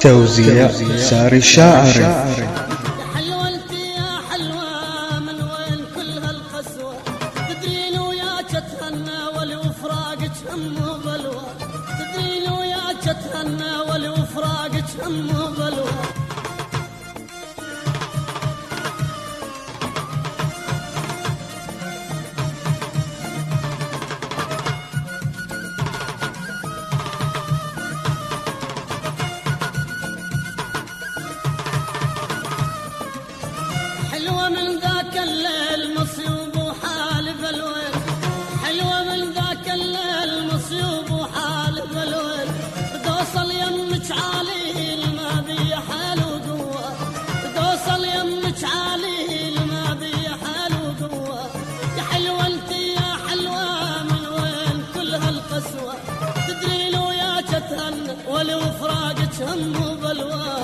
توزيع ساري الشاعري. تتهنى ولوفراقك هم بلوى. حلوة من ذاك الليل مصيوب وحال بلوى، حلوة من ذاك الليل مصيوب وحال بلوى. توصل يمك عالي ما بي حال وقوة، توصل يمك عالي ما بي حال وقوة. يا حلوة انت يا حلوة من وين كل هالقسوة، تدري لو يا تتهنى ولو فراقك هم بلوى.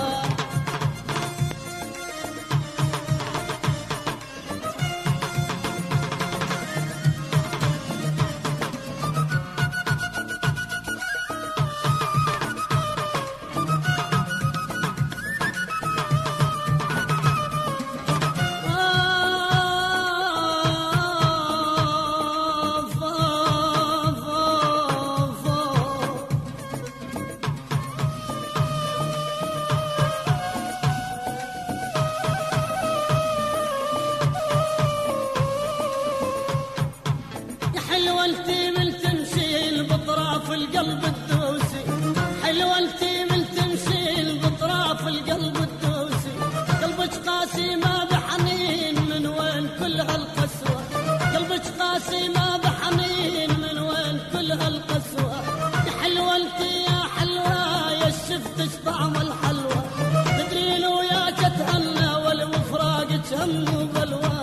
حلوة انتي من تمشي بطراف القلب الدوسي، حلوة انتي من تمشي بطراف القلب الدوسي. قلبك قاسي ما بحنين من وين كل هالقسوة، قلبك قاسي ما بحنين من وين كل هالقسوة. يا حلوة انتي يا حلوة يا شفتش طعم الحلوة، تدري لو يا تتهنى ولو فراقك هم بلوى.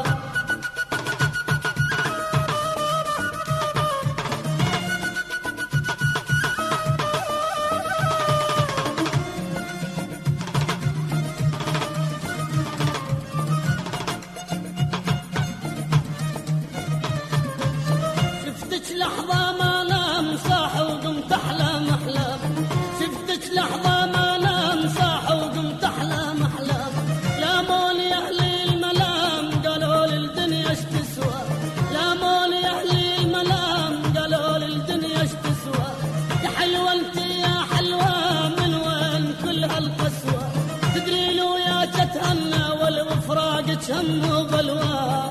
لحظة ما نام صاح وقمت أحلام أحلام، شفتك لحظة ما نام صاح وقمت أحلام أحلام. لاموني أهلي الملام قالوا لي الدنيا ايش تسوى، لاموني أهلي الملام قالوا لي الدنيا ايش تسوى. يا حلوة انت يا حلوة من وين كل هالقسوة، تدري لو يا تتهنى ولو فراقك هم بلوى.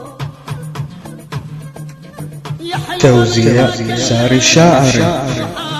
توزيع ساري الشاعري.